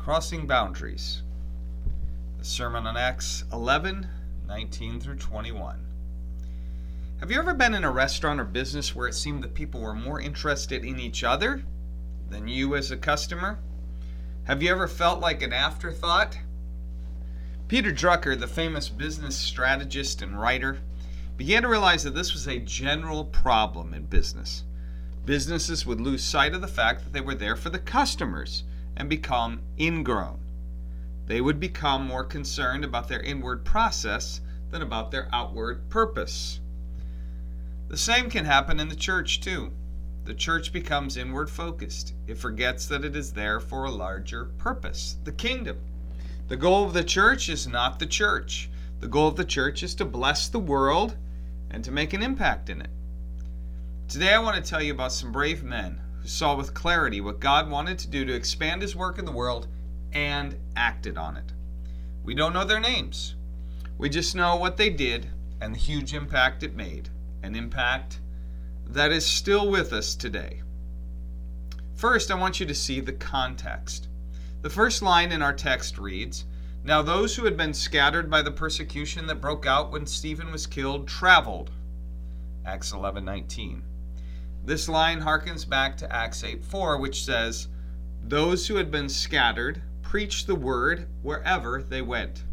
Crossing Boundaries. The sermon on Acts 11:19 through 21. Have you ever been in a restaurant or business where it seemed that people were more interested in each other than you as a customer? Have you ever felt like an afterthought? Peter Drucker, the famous business strategist and writer, began to realize that this was a general problem in business. Businesses would lose sight of the fact that they were there for the customers and become ingrown. They would become more concerned about their inward process than about their outward purpose. The same can happen in the church too. The church becomes inward focused. It forgets that it is there for a larger purpose, the kingdom. The goal of the church is not the church. The goal of the church is to bless the world and to make an impact in it. Today I want to tell you about some brave men who saw with clarity what God wanted to do to expand His work in the world and acted on it. We don't know their names. We just know what they did and the huge impact it made. An impact that is still with us today. First, I want you to see the context. The first line in our text reads, "Now those who had been scattered by the persecution that broke out when Stephen was killed traveled." Acts 11:19. This line harkens back to Acts 8:4, which says, "Those who had been scattered preached the word wherever they went."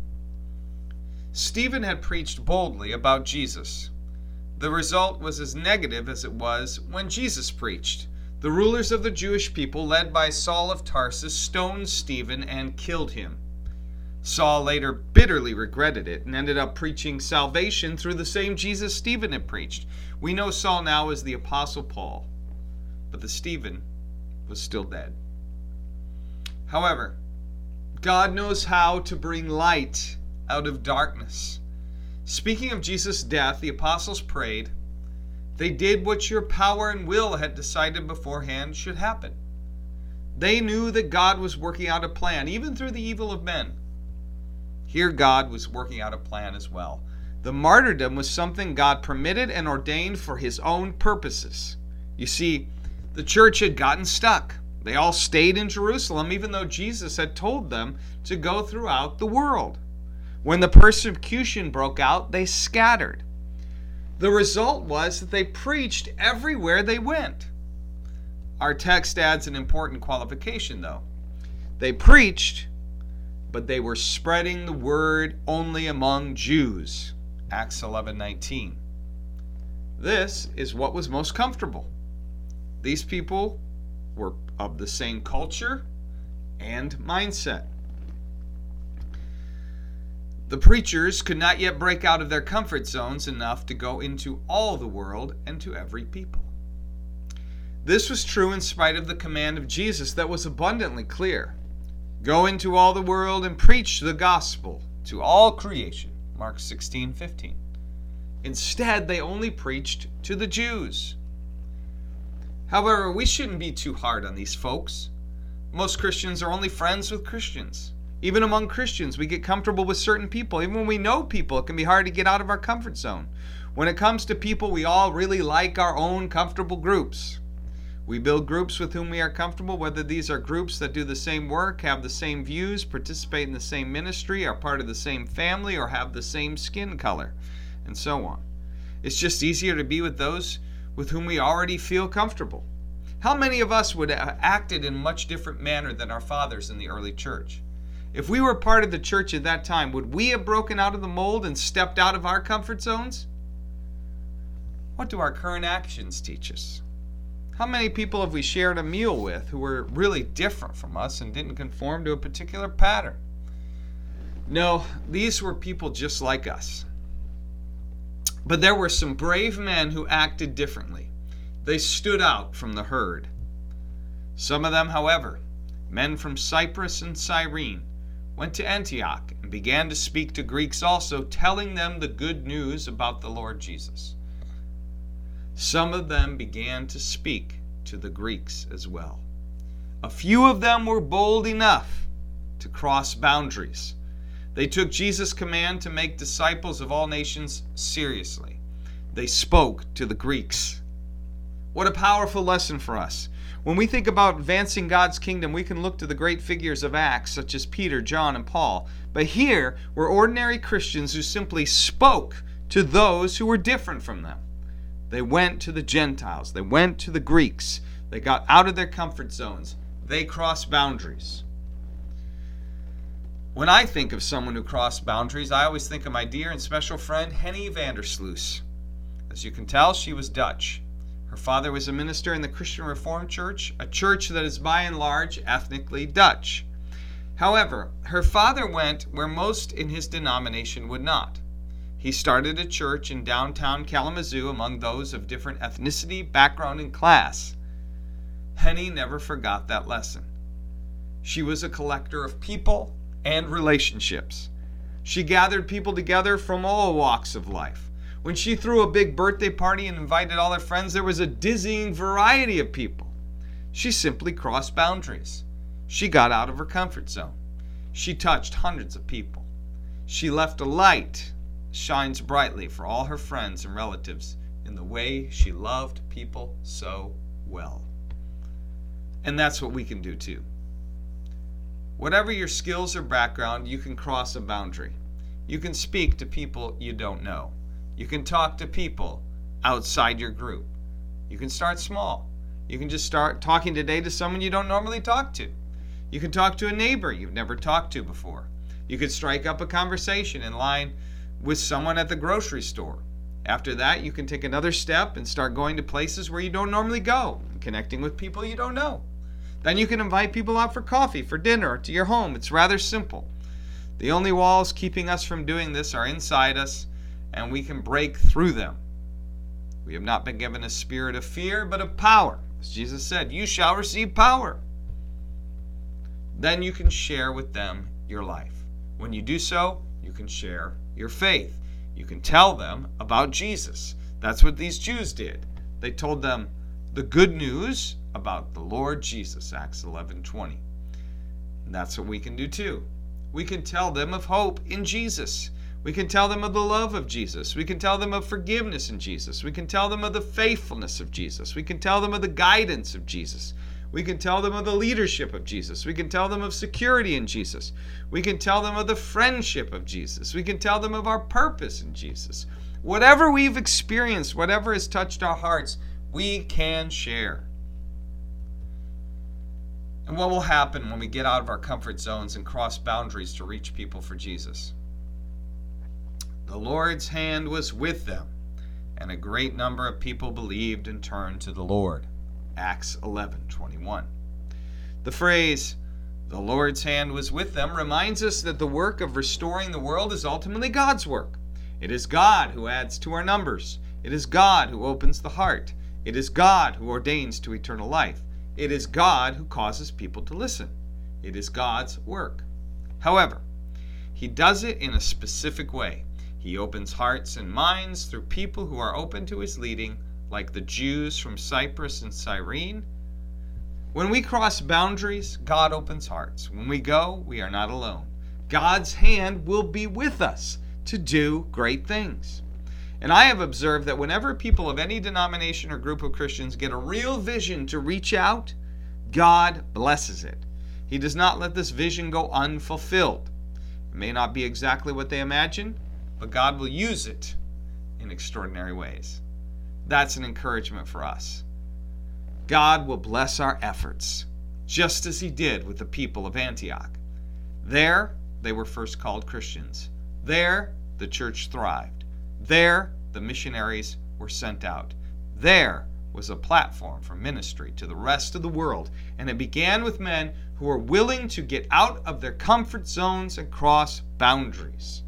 Stephen had preached boldly about Jesus. The result was as negative as it was when Jesus preached. The rulers of the Jewish people, led by Saul of Tarsus, stoned Stephen and killed him. Saul later bitterly regretted it and ended up preaching salvation through the same Jesus Stephen had preached. We know Saul now as the Apostle Paul, but the Stephen was still dead. However, God knows how to bring light out of darkness. Speaking of Jesus' death, the apostles prayed, "They did what your power and will had decided beforehand should happen." They knew that God was working out a plan, even through the evil of men. Here God was working out a plan as well. The martyrdom was something God permitted and ordained for His own purposes. You see, the church had gotten stuck. They all stayed in Jerusalem, even though Jesus had told them to go throughout the world. When the persecution broke out, they scattered. The result was that they preached everywhere they went. Our text adds an important qualification, though. They preached, but they were spreading the word only among Jews. Acts 11:19. This is what was most comfortable. These people were of the same culture and mindset. The preachers could not yet break out of their comfort zones enough to go into all the world and to every people. This was true in spite of the command of Jesus that was abundantly clear. Go into all the world and preach the gospel to all creation. Mark 16:15. Instead, they only preached to the Jews. However, we shouldn't be too hard on these folks. Most Christians are only friends with Christians. Even among Christians, we get comfortable with certain people. Even when we know people, it can be hard to get out of our comfort zone. When it comes to people, we all really like our own comfortable groups. We build groups with whom we are comfortable, whether these are groups that do the same work, have the same views, participate in the same ministry, are part of the same family, or have the same skin color, and so on. It's just easier to be with those with whom we already feel comfortable. How many of us would have acted in a much different manner than our fathers in the early church? If we were part of the church at that time, would we have broken out of the mold and stepped out of our comfort zones? What do our current actions teach us? How many people have we shared a meal with who were really different from us and didn't conform to a particular pattern? No, these were people just like us. But there were some brave men who acted differently. They stood out from the herd. Some of them, however, men from Cyprus and Cyrene, went to Antioch and began to speak to Greeks also, telling them the good news about the Lord Jesus. Some of them began to speak to the Greeks as well. A few of them were bold enough to cross boundaries. They took Jesus' command to make disciples of all nations seriously. They spoke to the Greeks. What a powerful lesson for us. When we think about advancing God's kingdom, we can look to the great figures of Acts, such as Peter, John, and Paul. But here were ordinary Christians who simply spoke to those who were different from them. They went to the Gentiles. They went to the Greeks. They got out of their comfort zones. They crossed boundaries. When I think of someone who crossed boundaries, I always think of my dear and special friend, Henny Vandersloot. As you can tell, she was Dutch. Her father was a minister in the Christian Reformed Church, a church that is by and large ethnically Dutch. However, her father went where most in his denomination would not. He started a church in downtown Kalamazoo among those of different ethnicity, background, and class. Henny never forgot that lesson. She was a collector of people and relationships. She gathered people together from all walks of life. When she threw a big birthday party and invited all her friends, there was a dizzying variety of people. She simply crossed boundaries. She got out of her comfort zone. She touched hundreds of people. She left a light that shines brightly for all her friends and relatives in the way she loved people so well. And that's what we can do too. Whatever your skills or background, you can cross a boundary. You can speak to people you don't know. You can talk to people outside your group. You can start small. You can just start talking today to someone you don't normally talk to. You can talk to a neighbor you've never talked to before. You could strike up a conversation in line with someone at the grocery store. After that, you can take another step and start going to places where you don't normally go, and connecting with people you don't know. Then you can invite people out for coffee, for dinner, or to your home. It's rather simple. The only walls keeping us from doing this are inside us, and we can break through them. We have not been given a spirit of fear, but of power. As Jesus said, you shall receive power. Then you can share with them your life. When you do so, you can share your faith. You can tell them about Jesus. That's what these Jews did. They told them the good news about the Lord Jesus, Acts 11:20. And that's what we can do too. We can tell them of hope in Jesus. We can tell them of the love of Jesus. We can tell them of forgiveness in Jesus. We can tell them of the faithfulness of Jesus. We can tell them of the guidance of Jesus. We can tell them of the leadership of Jesus. We can tell them of security in Jesus. We can tell them of the friendship of Jesus. We can tell them of our purpose in Jesus. Whatever we've experienced, whatever has touched our hearts, we can share. And what will happen when we get out of our comfort zones and cross boundaries to reach people for Jesus? The Lord's hand was with them, and a great number of people believed and turned to the Lord. Acts 11:21. The phrase, the Lord's hand was with them, reminds us that the work of restoring the world is ultimately God's work. It is God who adds to our numbers. It is God who opens the heart. It is God who ordains to eternal life. It is God who causes people to listen. It is God's work. However, He does it in a specific way. He opens hearts and minds through people who are open to His leading, like the Jews from Cyprus and Cyrene. When we cross boundaries, God opens hearts. When we go, we are not alone. God's hand will be with us to do great things. And I have observed that whenever people of any denomination or group of Christians get a real vision to reach out, God blesses it. He does not let this vision go unfulfilled. It may not be exactly what they imagine, but God will use it in extraordinary ways. That's an encouragement for us. God will bless our efforts, just as He did with the people of Antioch. There, they were first called Christians. There, the church thrived. There, the missionaries were sent out. There was a platform for ministry to the rest of the world, and it began with men who were willing to get out of their comfort zones and cross boundaries.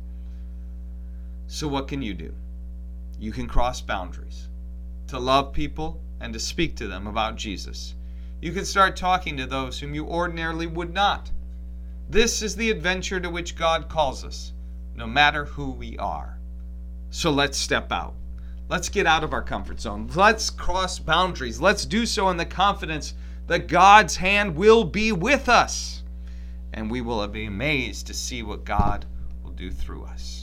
So what can you do? You can cross boundaries to love people and to speak to them about Jesus. You can start talking to those whom you ordinarily would not. This is the adventure to which God calls us, no matter who we are. So let's step out. Let's get out of our comfort zone. Let's cross boundaries. Let's do so in the confidence that God's hand will be with us. And we will be amazed to see what God will do through us.